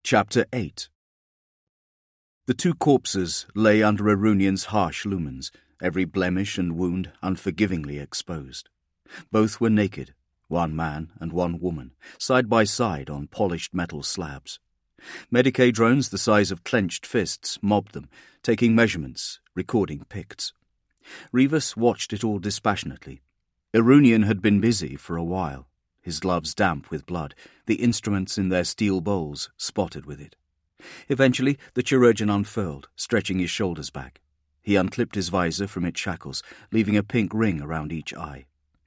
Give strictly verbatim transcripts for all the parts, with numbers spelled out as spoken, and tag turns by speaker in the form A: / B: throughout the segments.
A: Chapter eight. The two corpses lay under Arunian's harsh lumens, every blemish and wound unforgivingly exposed. Both were naked, one man and one woman, side by side on polished metal slabs. Medicae drones the size of clenched fists mobbed them, taking measurements, recording picts. Rivas watched it all dispassionately. Arunian had been busy for a while, his gloves damp with blood, the instruments in their steel bowls spotted with it. Eventually the chirurgeon unfurled, stretching his shoulders back. He unclipped his visor from its shackles, leaving a pink ring around each eye.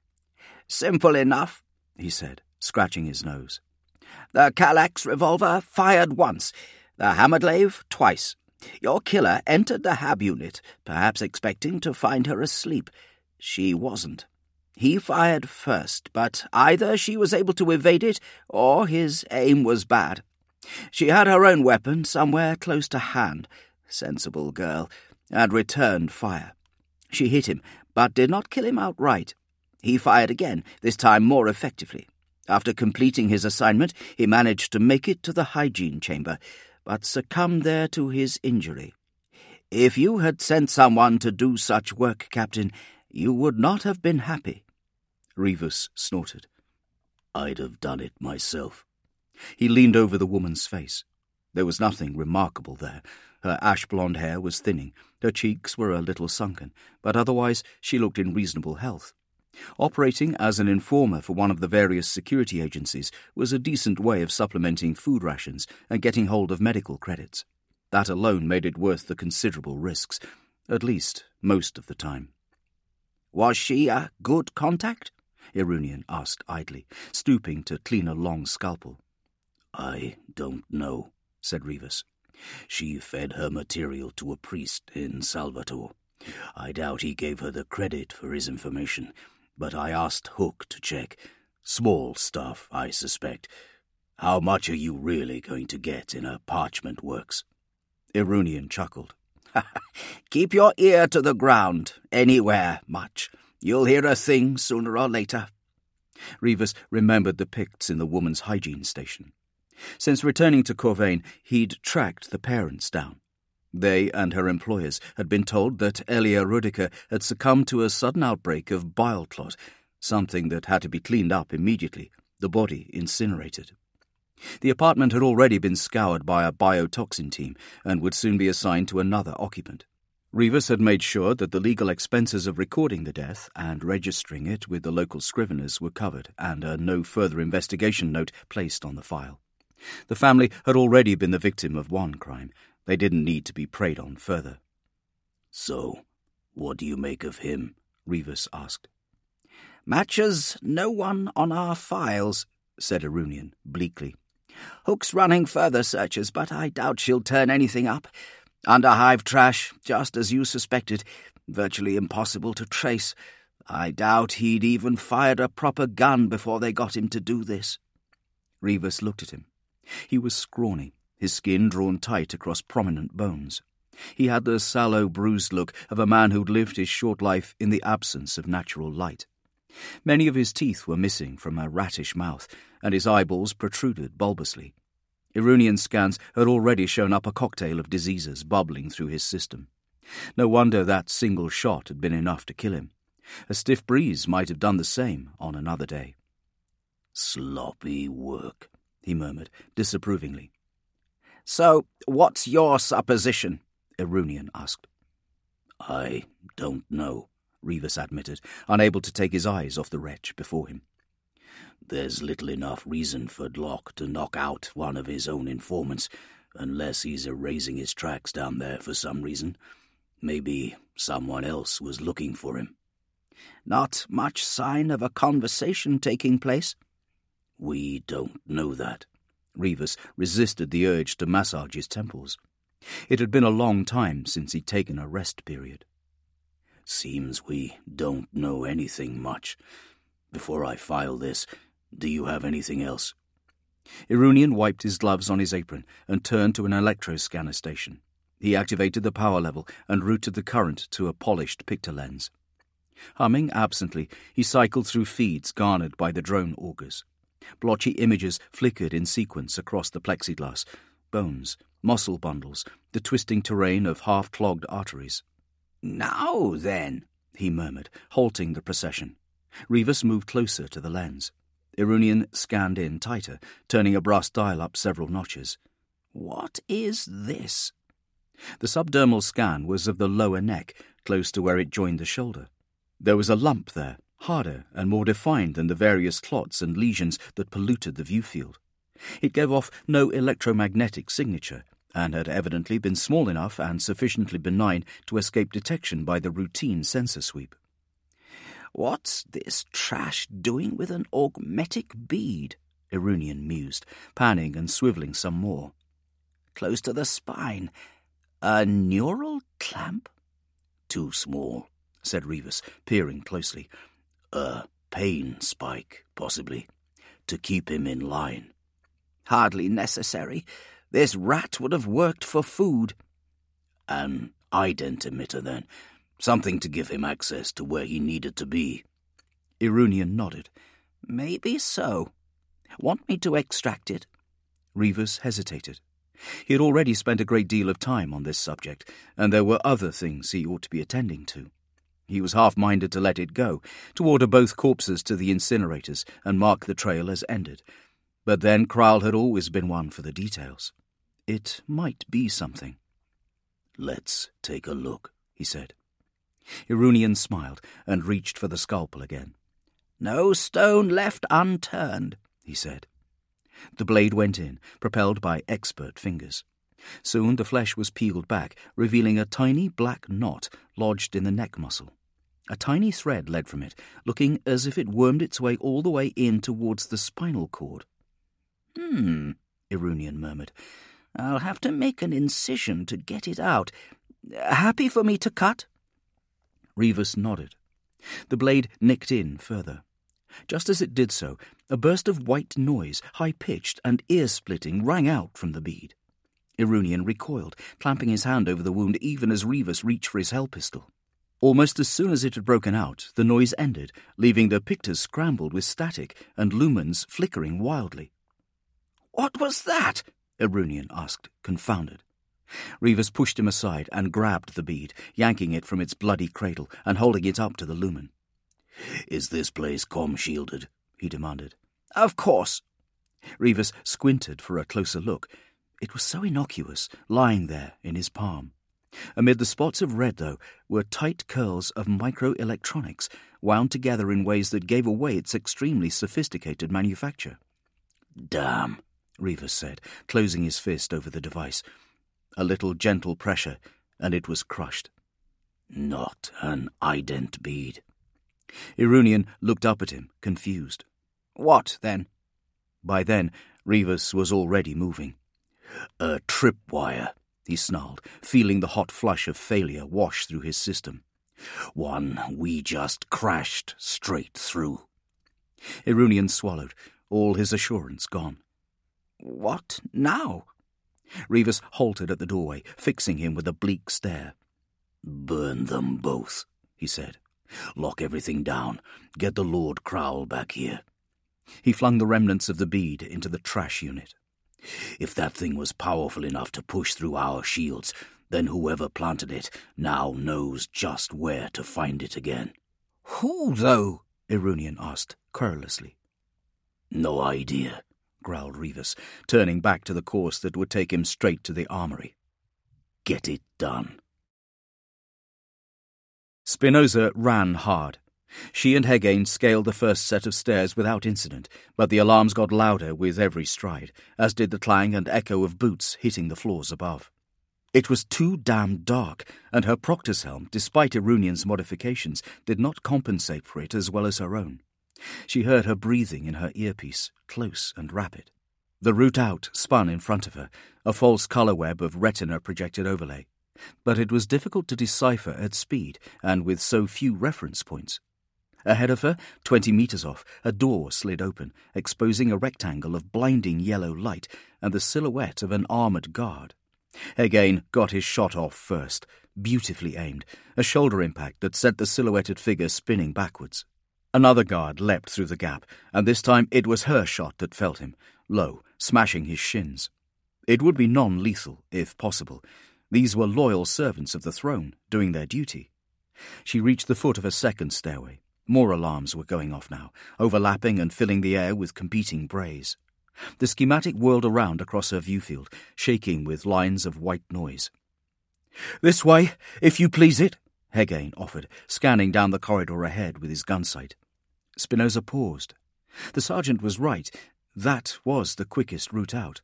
B: "Simple enough," he said, scratching his nose. "The Kallax revolver fired once, the Hammerglaive twice. Your killer entered the Hab unit, perhaps expecting to find her asleep. She wasn't. He fired first, but either she was able to evade it or his aim was bad. She had her own weapon somewhere close to hand, sensible girl, and returned fire. She hit him, but did not kill him outright. He fired again, this time more effectively. After completing his assignment, he managed to make it to the hygiene chamber, but succumbed there to his injury. If you had sent someone to do such work, Captain, you would not have been happy."
A: Rivas snorted.
C: "I'd have done it myself."
A: He leaned over the woman's face. There was nothing remarkable there. Her ash-blonde hair was thinning, her cheeks were a little sunken, but otherwise she looked in reasonable health. Operating as an informer for one of the various security agencies was a decent way of supplementing food rations and getting hold of medical credits. That alone made it worth the considerable risks, at least most of the time.
B: "Was she a good contact?"
A: Arunian asked idly, stooping to clean a long scalpel.
C: "I don't know," said Rivas. "She fed her material to a priest in Salvatore. I doubt he gave her the credit for his information, but I asked Hook to check. Small stuff, I suspect. How much are you really going to get in a parchment works?"
A: Arunian chuckled.
B: "Keep your ear to the ground, anywhere much. You'll hear a thing sooner or later."
A: Rivas remembered the Picts in the woman's hygiene station. Since returning to Corvain, he'd tracked the parents down. They and her employers had been told that Elia Rudiker had succumbed to a sudden outbreak of bile clot, something that had to be cleaned up immediately, the body incinerated. The apartment had already been scoured by a biotoxin team and would soon be assigned to another occupant. Rivas had made sure that the legal expenses of recording the death and registering it with the local scriveners were covered and a no further investigation note placed on the file. The family had already been the victim of one crime. They didn't need to be preyed on further.
C: "So, what do you make of him?" Rivas asked.
B: "Matches no one on our files," said Arunian bleakly. "Hook's running further searches, but I doubt she'll turn anything up. Underhive trash, just as you suspected. Virtually impossible to trace. I doubt he'd even fired a proper gun before they got him to do this."
A: Rivas looked at him. He was scrawny, his skin drawn tight across prominent bones. He had the sallow, bruised look of a man who'd lived his short life in the absence of natural light. Many of his teeth were missing from a rattish mouth, and his eyeballs protruded bulbously. Arunian scans had already shown up a cocktail of diseases bubbling through his system. No wonder that single shot had been enough to kill him. A stiff breeze might have done the same on another day.
C: "Sloppy work,"
A: he murmured disapprovingly.
B: "So, what's your supposition?"
A: Arunian asked.
C: "I don't know,"
A: Rivas admitted, unable to take his eyes off the wretch before him.
C: "There's little enough reason for Dlock to knock out one of his own informants, unless he's erasing his tracks down there for some reason. Maybe someone else was looking for him."
B: "Not much sign of a conversation taking place?"
C: "We don't know that."
A: Rivas resisted the urge to massage his temples. It had been a long time since he'd taken a rest period.
C: "Seems we don't know anything much. Before I file this, do you have anything else?"
A: Arunian wiped his gloves on his apron and turned to an electroscanner station. He activated the power level and routed the current to a polished picture lens. Humming absently, he cycled through feeds garnered by the drone augers. Blotchy images flickered in sequence across the plexiglass, bones, muscle bundles, the twisting terrain of half-clogged arteries.
B: "Now then,"
A: he murmured, halting the procession. Rivas moved closer to the lens. Irunian scanned in tighter, turning a brass dial up several notches.
B: "What is this?"
A: The subdermal scan was of the lower neck, close to where it joined the shoulder. There was a lump there, harder and more defined than the various clots and lesions that polluted the viewfield. It gave off no electromagnetic signature, and had evidently been small enough and sufficiently benign to escape detection by the routine sensor sweep.
B: "What's this trash doing with an augmetic bead?"
A: Irunian mused, panning and swivelling some more.
B: "Close to the spine. A neural clamp?"
C: "Too small," said Rivas, peering closely. "A pain spike, possibly, to keep him in line."
B: "Hardly necessary. This rat would have worked for food."
C: "An ident emitter, then. Something to give him access to where he needed to be."
A: Irunian nodded.
B: "Maybe so. Want me to extract it?"
A: Rivas hesitated. He had already spent a great deal of time on this subject, and there were other things he ought to be attending to. He was half-minded to let it go, to order both corpses to the incinerators and mark the trail as ended. But then Kral had always been one for the details. It might be something.
C: "Let's take a look," he said.
A: Irunian smiled and reached for the scalpel again.
B: "No stone left unturned,"
A: he said. The blade went in, propelled by expert fingers. Soon the flesh was peeled back, revealing a tiny black knot lodged in the neck muscle. A tiny thread led from it, looking as if it wormed its way all the way in towards the spinal cord.
B: "Hmm,"
A: Irunian murmured.
B: "I'll have to make an incision to get it out. Happy for me to cut?"
A: Rivas nodded. The blade nicked in further. Just as it did so, a burst of white noise, high-pitched and ear-splitting, rang out from the bead. Irunian recoiled, clamping his hand over the wound even as Rivas reached for his hell pistol. Almost as soon as it had broken out, the noise ended, leaving the pictures scrambled with static and lumens flickering wildly.
B: "What was that?"
A: Irunian asked, confounded. Rivas pushed him aside and grabbed the bead, yanking it from its bloody cradle and holding it up to the lumen.
C: "Is this place com-shielded?" he demanded.
B: "Of course."
A: Rivas squinted for a closer look. It was so innocuous, lying there in his palm. Amid the spots of red, though, were tight curls of microelectronics, wound together in ways that gave away its extremely sophisticated manufacture.
C: "Damn,"
A: Rivas said, closing his fist over the device. A little gentle pressure, and it was crushed.
C: "Not an ident bead."
A: Irunian looked up at him, confused.
B: "What, then?"
A: By then, Rivas was already moving.
C: "A tripwire,"
A: he snarled, feeling the hot flush of failure wash through his system.
C: "One we just crashed straight through."
A: Irunian swallowed, all his assurance gone.
B: "What now?"
A: Rivas halted at the doorway, fixing him with a bleak stare.
C: "Burn them both," he said. "Lock everything down. Get the Lord Kral back here."
A: He flung the remnants of the bead into the trash unit.
C: "If that thing was powerful enough to push through our shields, then whoever planted it now knows just where to find it again."
B: "Who, though?"
A: Irunian asked, querulously.
C: "No idea,"
A: growled Rivas, turning back to the course that would take him straight to the armory.
C: "Get it done."
A: Spinoza ran hard. She and Hegain scaled the first set of stairs without incident, but the alarms got louder with every stride, as did the clang and echo of boots hitting the floors above. It was too damn dark, and her Proctor's helm, despite Irunian's modifications, did not compensate for it as well as her own. She heard her breathing in her earpiece, close and rapid. The route out spun in front of her, a false colour web of retina-projected overlay. But it was difficult to decipher at speed and with so few reference points. Ahead of her, twenty metres off, a door slid open, exposing a rectangle of blinding yellow light and the silhouette of an armoured guard. Hegain got his shot off first, beautifully aimed, a shoulder impact that sent the silhouetted figure spinning backwards. Another guard leapt through the gap, and this time it was her shot that felled him, low, smashing his shins. It would be non-lethal, if possible. These were loyal servants of the throne, doing their duty. She reached the foot of a second stairway. More alarms were going off now, overlapping and filling the air with competing brays. The schematic whirled around across her viewfield, shaking with lines of white noise. "This way, if you please it," Hegane offered, scanning down the corridor ahead with his gun sight. Spinoza paused. The sergeant was right. That was the quickest route out.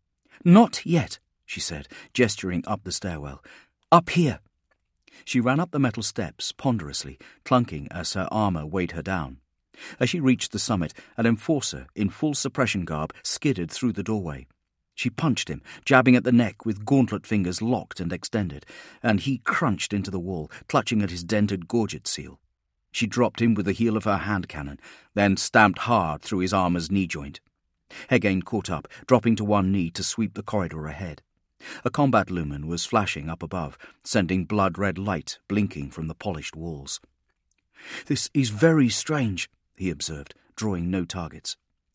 A: "Not yet," she said, gesturing up the stairwell. "Up here." She ran up the metal steps ponderously, clunking as her armour weighed her down. As she reached the summit, an enforcer in full suppression garb skidded through the doorway. She punched him, jabbing at the neck with gauntlet fingers locked and extended, and he crunched into the wall, clutching at his dented gorget seal. She dropped him with the heel of her hand cannon, then stamped hard through his armour's knee joint. Hegane caught up, dropping to one knee to sweep the corridor ahead. A combat lumen was flashing up above, sending blood-red light blinking from the polished walls. "This is very strange," he observed, drawing no targets.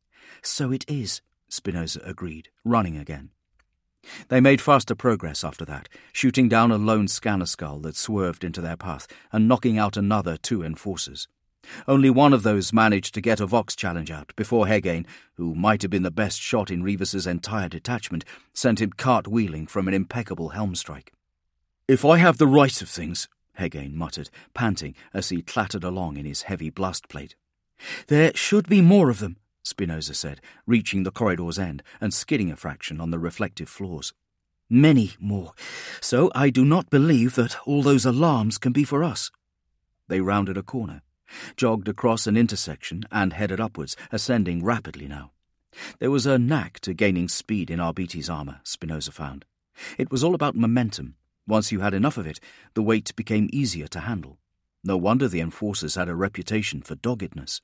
A: "So it is," Spinoza agreed, running again. They made faster progress after that, shooting down a lone scanner skull that swerved into their path and knocking out another two enforcers. Only one of those managed to get a Vox challenge out before Hegane, who might have been the best shot in Revis's entire detachment, sent him cartwheeling from an impeccable helm strike. "If I have the right of things," Hegane muttered, panting as he clattered along in his heavy blast plate. "There should be more of them," Spinoza said, reaching the corridor's end and skidding a fraction on the reflective floors. "Many more. So I do not believe that all those alarms can be for us." They rounded a corner, jogged across an intersection and headed upwards, ascending rapidly now. There was a knack to gaining speed in Arbiti's armour, Spinoza found. It was all about momentum. Once you had enough of it, the weight became easier to handle. No wonder the enforcers had a reputation for doggedness.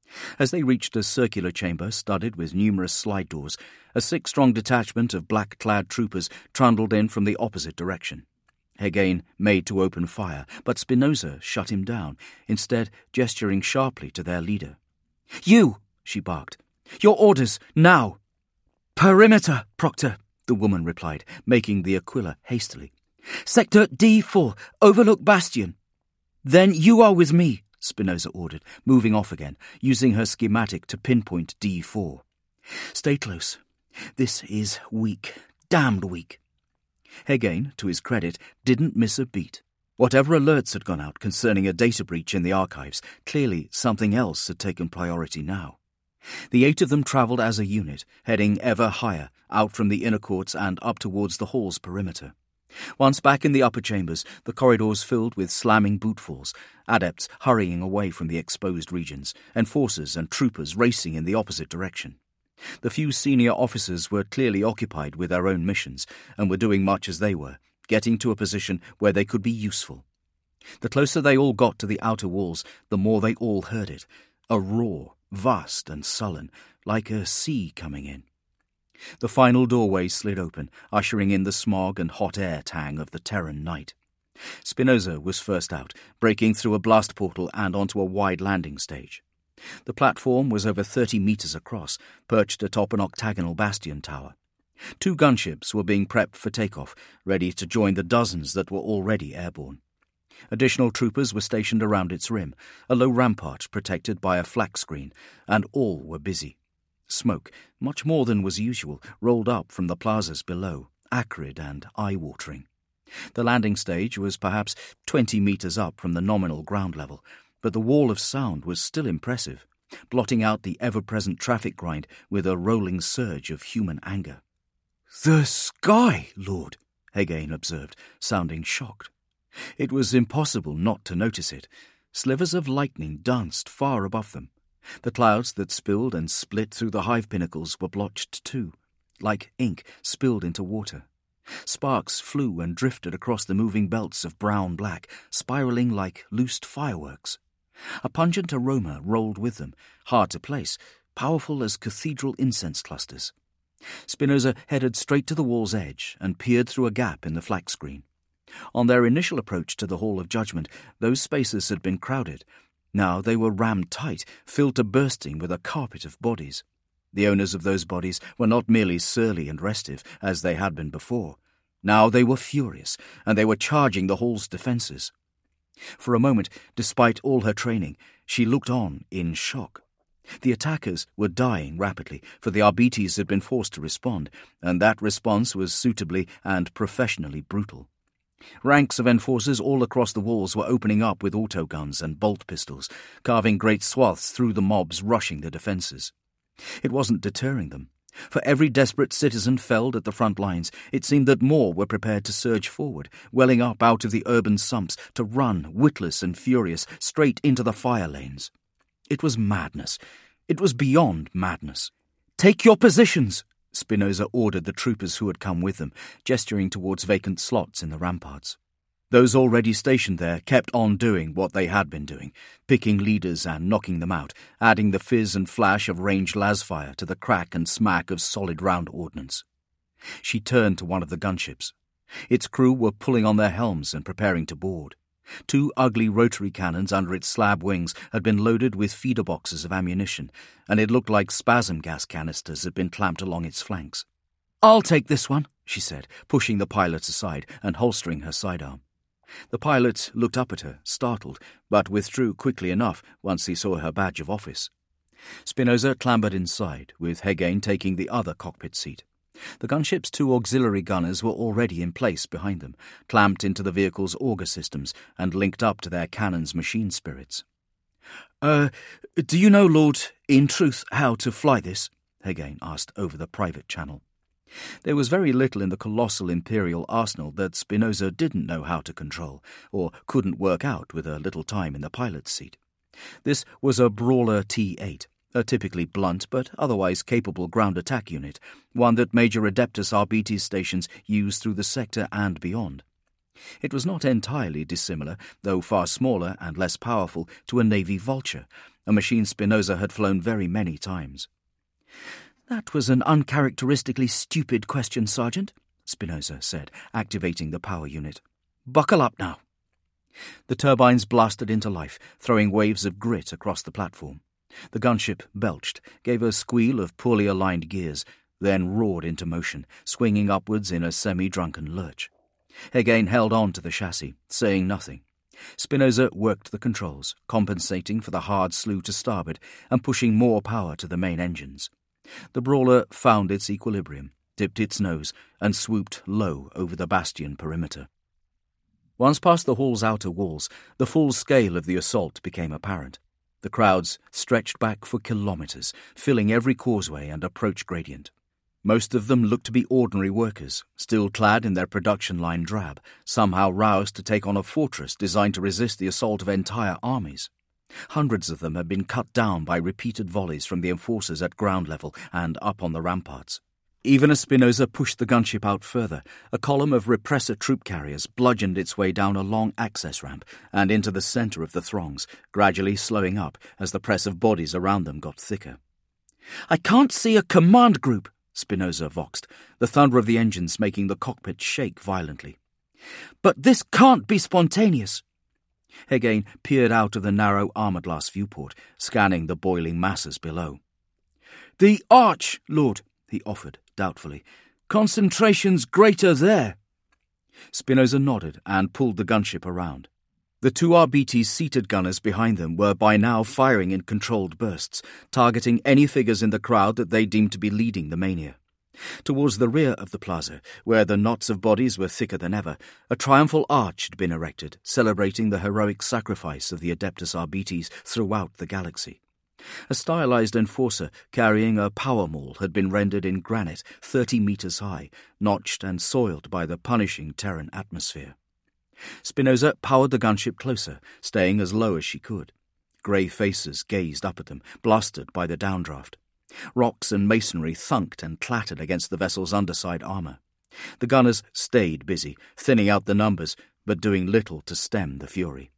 A: As they reached a circular chamber studded with numerous slide doors, a six-strong detachment of black-clad troopers trundled in from the opposite direction. Hegane made to open fire, but Spinoza shut him down, instead gesturing sharply to their leader. "You!" she barked. "Your orders, now!" "Perimeter, Proctor," the woman replied, making the Aquila hastily. "Sector D four, overlook Bastion." "Then you are with me," Spinoza ordered, moving off again, using her schematic to pinpoint D four. "Stay close. This is weak, damned weak." Hegane, to his credit, didn't miss a beat. Whatever alerts had gone out concerning a data breach in the archives, clearly something else had taken priority now. The eight of them travelled as a unit, heading ever higher, out from the inner courts and up towards the hall's perimeter. Once back in the upper chambers, the corridors filled with slamming bootfalls, adepts hurrying away from the exposed regions, enforcers and troopers racing in the opposite direction. The few senior officers were clearly occupied with their own missions and were doing much as they were, getting to a position where they could be useful. The closer they all got to the outer walls, the more they all heard it, a roar, vast and sullen, like a sea coming in. The final doorway slid open, ushering in the smog and hot air tang of the Terran night. Spinoza was first out, breaking through a blast portal and onto a wide landing stage. The platform was over thirty metres across, perched atop an octagonal bastion tower. Two gunships were being prepped for takeoff, ready to join the dozens that were already airborne. Additional troopers were stationed around its rim, a low rampart protected by a flak screen, and all were busy. Smoke, much more than was usual, rolled up from the plazas below, acrid and eye-watering. The landing stage was perhaps twenty metres up from the nominal ground level, but the wall of sound was still impressive, blotting out the ever-present traffic grind with a rolling surge of human anger. "The sky, Lord," Hegane observed, sounding shocked. It was impossible not to notice it. Slivers of lightning danced far above them. The clouds that spilled and split through the hive pinnacles were blotched too, like ink spilled into water. Sparks flew and drifted across the moving belts of brown-black, spiralling like loosed fireworks. A pungent aroma rolled with them, hard to place, powerful as cathedral incense clusters. Spinoza headed straight to the wall's edge and peered through a gap in the flak screen. On their initial approach to the Hall of Judgment, those spaces had been crowded. Now they were rammed tight, filled to bursting with a carpet of bodies. The owners of those bodies were not merely surly and restive, as they had been before. Now they were furious, and they were charging the hall's defences. For a moment, despite all her training, she looked on in shock. The attackers were dying rapidly, for the Arbites had been forced to respond, and that response was suitably and professionally brutal. Ranks of enforcers all across the walls were opening up with autoguns and bolt pistols, carving great swaths through the mobs rushing the defences. It wasn't deterring them. For every desperate citizen felled at the front lines, it seemed that more were prepared to surge forward, welling up out of the urban sumps to run, witless and furious, straight into the fire lanes. It was madness. It was beyond madness. "Take your positions!" Spinoza ordered the troopers who had come with them, gesturing towards vacant slots in the ramparts. Those already stationed there kept on doing what they had been doing, picking leaders and knocking them out, adding the fizz and flash of ranged lasfire to the crack and smack of solid round ordnance. She turned to one of the gunships. Its crew were pulling on their helms and preparing to board. Two ugly rotary cannons under its slab wings had been loaded with feeder boxes of ammunition, and it looked like spasm gas canisters had been clamped along its flanks. "I'll take this one," she said, pushing the pilot aside and holstering her sidearm. The pilot looked up at her, startled, but withdrew quickly enough once he saw her badge of office. Spinoza clambered inside, with Hegain taking the other cockpit seat. The gunship's two auxiliary gunners were already in place behind them, clamped into the vehicle's auger systems and linked up to their cannon's machine spirits. Uh, do you know, Lord, in truth, how to fly this?" Hegain asked over the private channel. There was very little in the colossal imperial arsenal that Spinoza didn't know how to control, or couldn't work out with a little time in the pilot's seat. This was a Brawler T eight, a typically blunt but otherwise capable ground attack unit, one that Major Adeptus Arbites stations used through the sector and beyond. It was not entirely dissimilar, though far smaller and less powerful, to a Navy Vulture, a machine Spinoza had flown very many times. "That was an uncharacteristically stupid question, Sergeant," Spinoza said, activating the power unit. "Buckle up now." The turbines blasted into life, throwing waves of grit across the platform. The gunship belched, gave a squeal of poorly aligned gears, then roared into motion, swinging upwards in a semi-drunken lurch. Hegain held on to the chassis, saying nothing. Spinoza worked the controls, compensating for the hard slew to starboard and pushing more power to the main engines. The Brawler found its equilibrium, dipped its nose, and swooped low over the bastion perimeter. Once past the hall's outer walls, the full scale of the assault became apparent. The crowds stretched back for kilometres, filling every causeway and approach gradient. Most of them looked to be ordinary workers, still clad in their production line drab, somehow roused to take on a fortress designed to resist the assault of entire armies. Hundreds of them had been cut down by repeated volleys from the enforcers at ground level and up on the ramparts. Even as Spinoza pushed the gunship out further, a column of repressor troop carriers bludgeoned its way down a long access ramp and into the centre of the throngs, gradually slowing up as the press of bodies around them got thicker. "I can't see a command group," Spinoza voxed, the thunder of the engines making the cockpit shake violently. "But this can't be spontaneous." Hegain peered out of the narrow armour-glass viewport, scanning the boiling masses below. "The arch, Lord," he offered, doubtfully. "Concentration's greater there." Spinoza nodded and pulled the gunship around. The two Arbites seated gunners behind them were by now firing in controlled bursts, targeting any figures in the crowd that they deemed to be leading the mania. Towards the rear of the plaza, where the knots of bodies were thicker than ever, a triumphal arch had been erected, celebrating the heroic sacrifice of the Adeptus Arbites throughout the galaxy. A stylized enforcer carrying a power maul had been rendered in granite thirty metres high, notched and soiled by the punishing Terran atmosphere. Spinoza powered the gunship closer, staying as low as she could. Grey faces gazed up at them, blustered by the downdraft. Rocks and masonry thunked and clattered against the vessel's underside armour. The gunners stayed busy, thinning out the numbers, but doing little to stem the fury.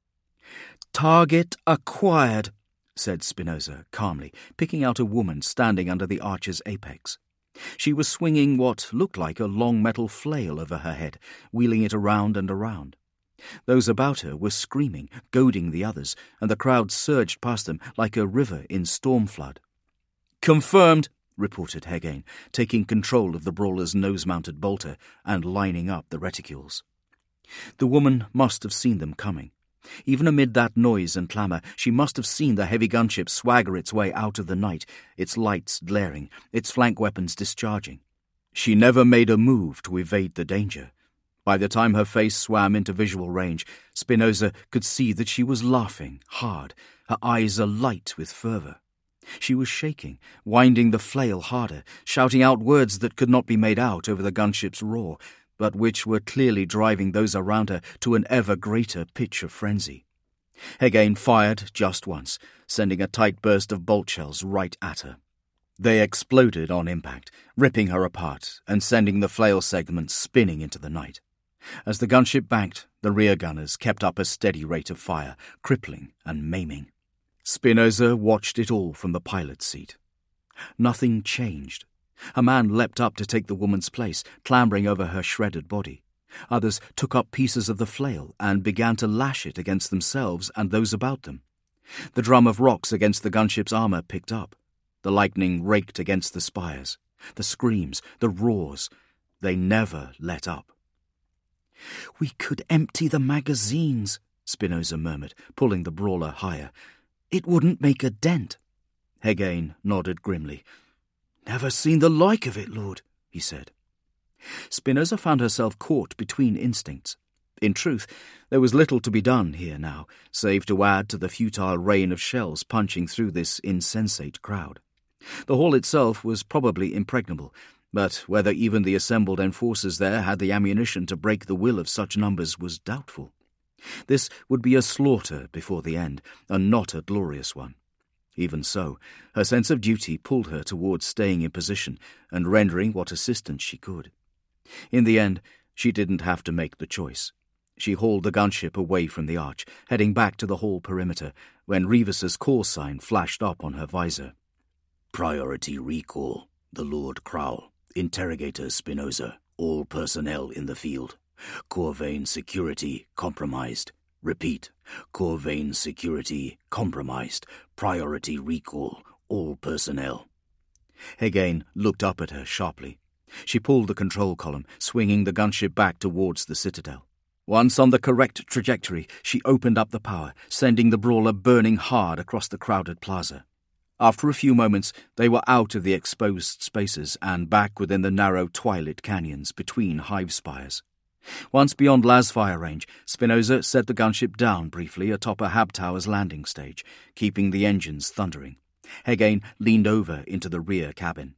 A: "Target acquired," said Spinoza calmly, picking out a woman standing under the archer's apex. She was swinging what looked like a long metal flail over her head, wheeling it around and around. Those about her were screaming, goading the others, and the crowd surged past them like a river in storm flood. Confirmed, reported Hegain, taking control of the brawler's nose-mounted bolter and lining up the reticules. The woman must have seen them coming. Even amid that noise and clamour, she must have seen the heavy gunship swagger its way out of the night, its lights glaring, its flank weapons discharging. She never made a move to evade the danger. By the time her face swam into visual range, Spinoza could see that she was laughing hard, her eyes alight with fervour. She was shaking, winding the flail harder, shouting out words that could not be made out over the gunship's roar, but which were clearly driving those around her to an ever greater pitch of frenzy. Hegain fired just once, sending a tight burst of bolt shells right at her. They exploded on impact, ripping her apart and sending the flail segments spinning into the night. As the gunship banked, the rear gunners kept up a steady rate of fire, crippling and maiming. Spinoza watched it all from the pilot's seat. Nothing changed. A man leapt up to take the woman's place, clambering over her shredded body. Others took up pieces of the flail and began to lash it against themselves and those about them. The drum of rocks against the gunship's armour picked up. The lightning raked against the spires. The screams, the roars, they never let up. "We could empty the magazines," Spinoza murmured, pulling the brawler higher. "It wouldn't make a dent." Hegain nodded grimly. "Never seen the like of it, Lord," he said. Spinoza found herself caught between instincts. In truth, there was little to be done here now, save to add to the futile rain of shells punching through this insensate crowd. The hall itself was probably impregnable, but whether even the assembled enforcers there had the ammunition to break the will of such numbers was doubtful. This would be a slaughter before the end, and not a glorious one. Even so, her sense of duty pulled her towards staying in position and rendering what assistance she could. In the end, she didn't have to make the choice. She hauled the gunship away from the arch, heading back to the hall perimeter, when Rivas's call sign flashed up on her visor.
C: "Priority recall, the Lord Crowl. Interrogator Spinoza. All personnel in the field. Corvain security compromised. Repeat, Corvain security compromised. Priority recall, all personnel."
A: Hegain looked up at her sharply. She pulled the control column, swinging the gunship back towards the citadel. Once on the correct trajectory, she opened up the power, sending the brawler burning hard across the crowded plaza. After a few moments, they were out of the exposed spaces and back within the narrow twilit canyons between hive spires. Once beyond lasfire range, Spinoza set the gunship down briefly atop a Hab Tower's landing stage, keeping the engines thundering. Hegain leaned over into the rear cabin.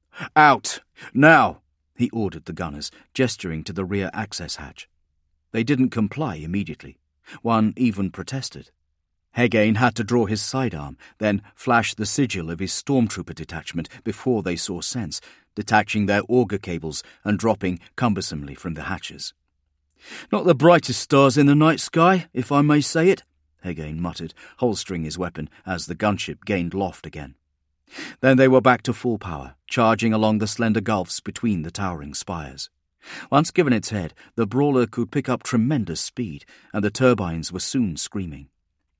A: "Out! Now!" he ordered the gunners, gesturing to the rear access hatch. They didn't comply immediately. One even protested. Hegain had to draw his sidearm, then flash the sigil of his stormtrooper detachment before they saw sense, detaching their auger cables and dropping cumbersomely from the hatches. "Not the brightest stars in the night sky, if I may say it," Hegain muttered, holstering his weapon as the gunship gained loft again. Then they were back to full power, charging along the slender gulfs between the towering spires. Once given its head, the brawler could pick up tremendous speed, and the turbines were soon screaming.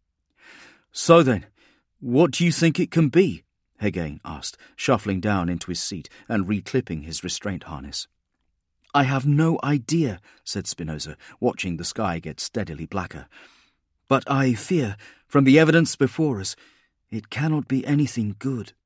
A: "So then, what do you think it can be?" Hegain asked, shuffling down into his seat and reclipping his restraint harness. "I have no idea," said Spinoza, watching the sky get steadily blacker. "But I fear, from the evidence before us, it cannot be anything good."